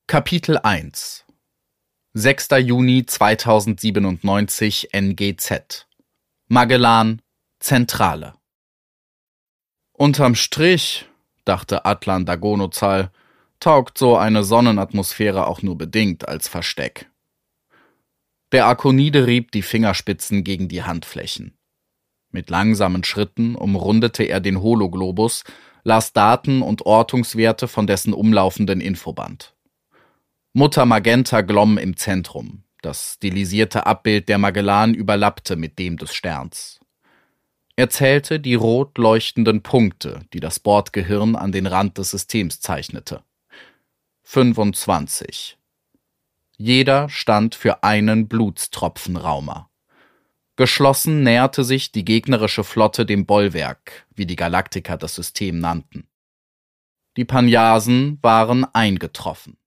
Kapitel 1 6. Juni 2097 NGZ Magellan, Zentrale. Unterm Strich, dachte Atlan Dagonozal, taugt so eine Sonnenatmosphäre auch nur bedingt als Versteck. Der Arkonide rieb die Fingerspitzen gegen die Handflächen. Mit langsamen Schritten umrundete er den Hologlobus, las Daten und Ortungswerte von dessen umlaufenden Infoband. Mutter Magenta glomm im Zentrum. Das stilisierte Abbild der Magellan überlappte mit dem des Sterns. Er zählte die rot leuchtenden Punkte, die das Bordgehirn an den Rand des Systems zeichnete. 25. Jeder stand für einen Blutstropfenraumer. Geschlossen näherte sich die gegnerische Flotte dem Bollwerk, wie die Galaktiker das System nannten. Die Panyasen waren eingetroffen.